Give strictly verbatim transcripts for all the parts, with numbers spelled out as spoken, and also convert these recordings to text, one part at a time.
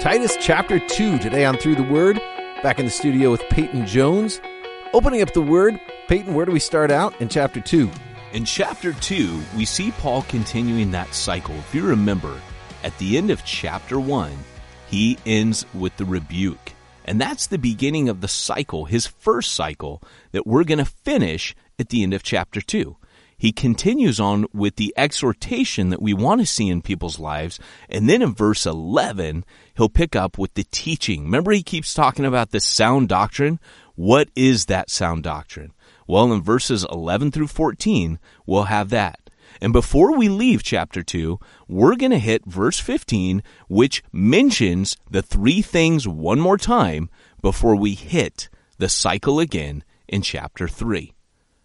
Titus chapter two, today on Through the Word. Back in the studio with Peyton Jones. Opening up the Word, Peyton, where do we start out in chapter two? In chapter two, we see Paul continuing that cycle. If you remember, at the end of chapter one, he ends with the rebuke. And that's the beginning of the cycle, his first cycle, that we're going to finish at the end of chapter two. He continues on with the exhortation that we want to see in people's lives. And then in verse eleven, he'll pick up with the teaching. Remember, he keeps talking about this sound doctrine. What is that sound doctrine? Well, in verses eleven through fourteen, we'll have that. And before we leave chapter two, we're going to hit verse fifteen, which mentions the three things one more time before we hit the cycle again in chapter three.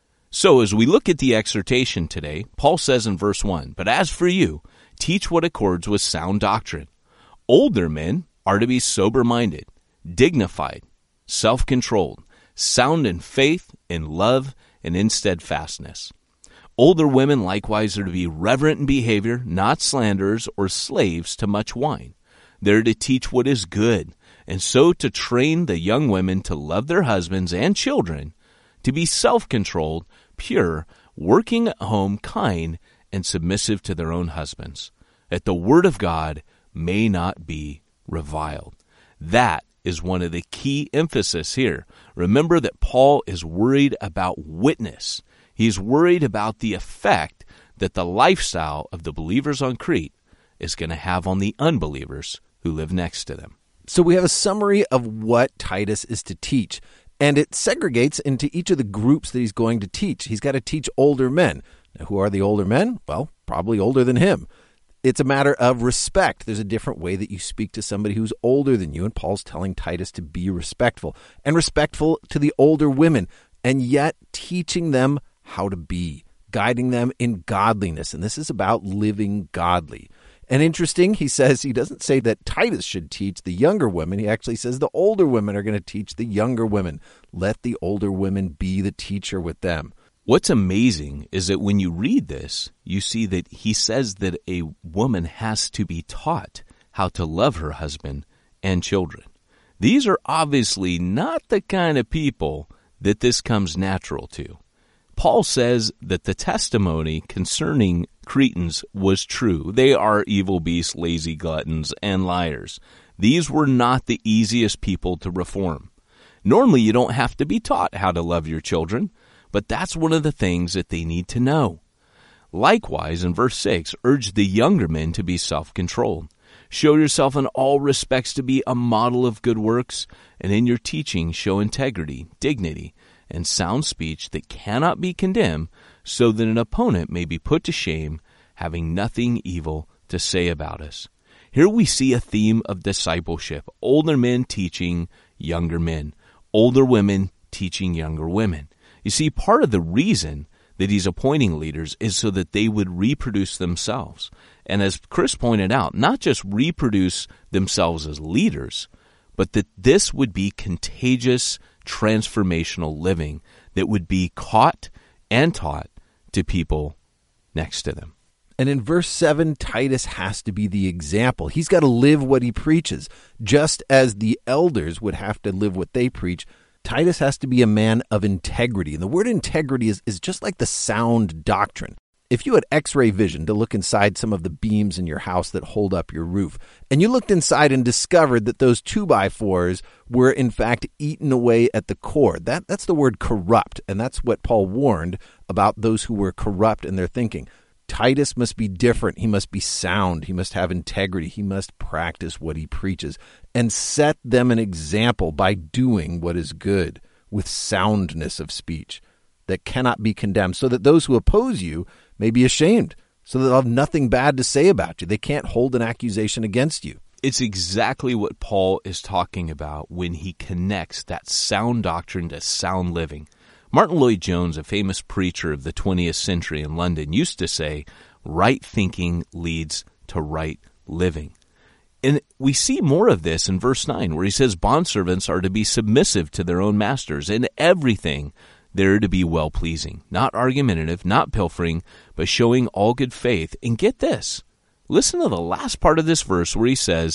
So as we look at the exhortation today, Paul says in verse one, "But as for you, teach what accords with sound doctrine. Older men are to be sober-minded, dignified, self-controlled, sound in faith, in love, and in steadfastness. Older women likewise are to be reverent in behavior, not slanderers or slaves to much wine. They're to teach what is good, and so to train the young women to love their husbands and children, to be self-controlled, pure, working at home, kind, and submissive to their own husbands, that the word of God may not be reviled." That is one of the key emphasis here. Remember that Paul is worried about witness. He's worried about the effect that the lifestyle of the believers on Crete is going to have on the unbelievers who live next to them. So we have a summary of what Titus is to teach, and it segregates into each of the groups that he's going to teach. He's got to teach older men. Now, who are the older men? Well, probably older than him. It's a matter of respect. There's a different way that you speak to somebody who's older than you, and Paul's telling Titus to be respectful, and respectful to the older women, and yet teaching them how to be, guiding them in godliness. And this is about living godly. And interesting, he says, he doesn't say that Titus should teach the younger women. He actually says the older women are going to teach the younger women. Let the older women be the teacher with them. What's amazing is that when you read this, you see that he says that a woman has to be taught how to love her husband and children. These are obviously not the kind of people that this comes natural to. Paul says that the testimony concerning Cretans was true. They are evil beasts, lazy gluttons, and liars. These were not the easiest people to reform. Normally, you don't have to be taught how to love your children, but that's one of the things that they need to know. Likewise, in verse six, urge the younger men to be self-controlled. Show yourself in all respects to be a model of good works, and in your teaching show integrity, dignity, and sound speech that cannot be condemned, so that an opponent may be put to shame, having nothing evil to say about us. Here we see a theme of discipleship. Older men teaching younger men. Older women teaching younger women. You see, part of the reason that he's appointing leaders is so that they would reproduce themselves. And as Chris pointed out, not just reproduce themselves as leaders, but that this would be contagious, transformational living that would be caught and taught to people next to them. And in verse seven, Titus has to be the example. He's got to live what he preaches. Just as the elders would have to live what they preach, Titus has to be a man of integrity. And the word integrity is, is just like the sound doctrine. If you had x-ray vision to look inside some of the beams in your house that hold up your roof, and you looked inside and discovered that those two by fours were in fact eaten away at the core, that, that's the word corrupt, and that's what Paul warned about those who were corrupt in their thinking. Titus must be different. He must be sound. He must have integrity. He must practice what he preaches and set them an example by doing what is good with soundness of speech that cannot be condemned, so that those who oppose you may be ashamed, so that they'll have nothing bad to say about you. They can't hold an accusation against you. It's exactly what Paul is talking about when he connects that sound doctrine to sound living. Martin Lloyd-Jones, a famous preacher of the twentieth century in London, used to say, right thinking leads to right living. And we see more of this in verse nine, where he says, bondservants are to be submissive to their own masters in everything. They're to be well-pleasing, not argumentative, not pilfering, but showing all good faith. And get this, listen to the last part of this verse where he says,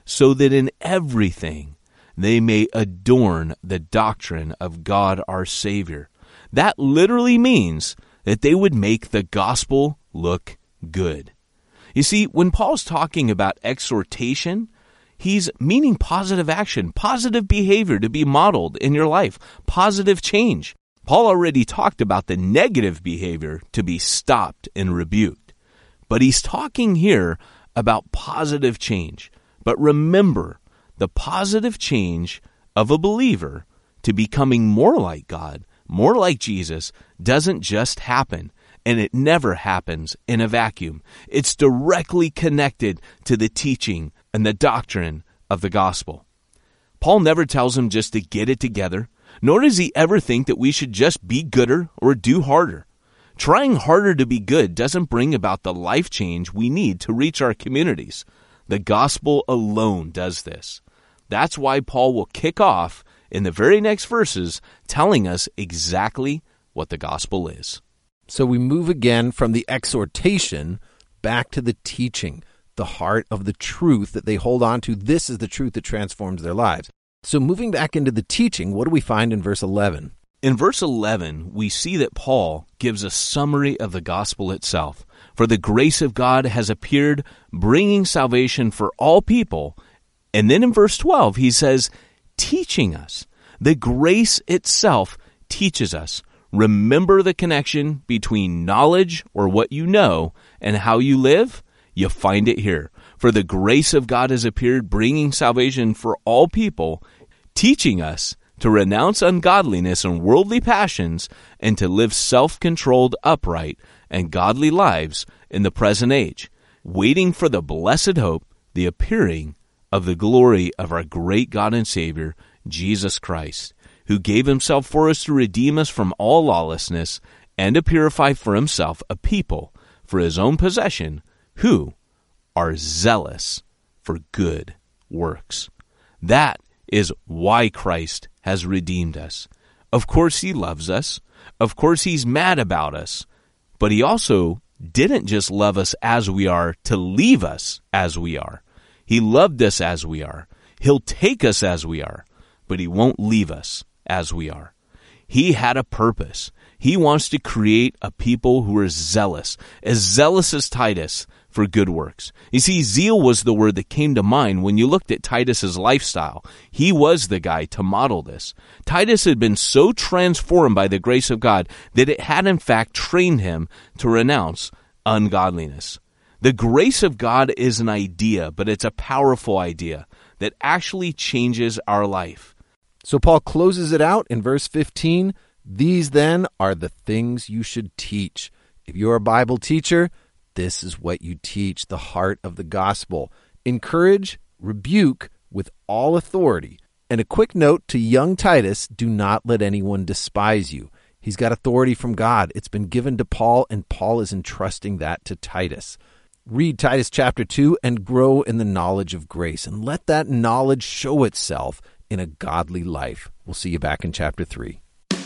so that in everything they may adorn the doctrine of God our Savior. That literally means that they would make the gospel look good. You see, when Paul's talking about exhortation, he's meaning positive action, positive behavior to be modeled in your life, positive change. Paul already talked about the negative behavior to be stopped and rebuked. But he's talking here about positive change. But remember, the positive change of a believer to becoming more like God, more like Jesus, doesn't just happen, and it never happens in a vacuum. It's directly connected to the teaching and the doctrine of the gospel. Paul never tells him just to get it together, nor does he ever think that we should just be gooder or do harder. Trying harder to be good doesn't bring about the life change we need to reach our communities. The gospel alone does this. That's why Paul will kick off in the very next verses telling us exactly what the gospel is. So we move again from the exhortation back to the teaching, the heart of the truth that they hold on to. This is the truth that transforms their lives. So moving back into the teaching, what do we find in verse eleven? In verse eleven, we see that Paul gives a summary of the gospel itself. For the grace of God has appeared, bringing salvation for all people. And then in verse twelve, he says, teaching us. The grace itself teaches us. Remember the connection between knowledge, or what you know, and how you live? You find it here. For the grace of God has appeared, bringing salvation for all people, teaching us to renounce ungodliness and worldly passions, and to live self-controlled, upright, and godly lives in the present age, waiting for the blessed hope, the appearing of the glory of our great God and Savior, Jesus Christ, who gave himself for us to redeem us from all lawlessness, and to purify for himself a people for his own possession, who are zealous for good works. That is why Christ has redeemed us. Of course he loves us. Of course he's mad about us. But he also didn't just love us as we are to leave us as we are. He loved us as we are. He'll take us as we are, but he won't leave us as we are. He had a purpose. He wants to create a people who are zealous, as zealous as Titus for good works. You see, zeal was the word that came to mind when you looked at Titus's lifestyle. He was the guy to model this. Titus had been so transformed by the grace of God that it had in fact trained him to renounce ungodliness. The grace of God is an idea, but it's a powerful idea that actually changes our life. So Paul closes it out in verse fifteen. These then are the things you should teach. If you're a Bible teacher, this is what you teach, the heart of the gospel. Encourage, rebuke with all authority. And a quick note to young Titus, do not let anyone despise you. He's got authority from God. It's been given to Paul, and Paul is entrusting that to Titus. Read Titus chapter two and grow in the knowledge of grace, and let that knowledge show itself in a godly life. We'll see you back in chapter three.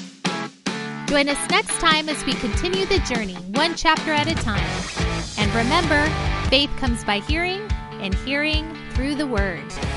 Join us next time as we continue the journey, one chapter at a time. And remember, faith comes by hearing, and hearing through the Word.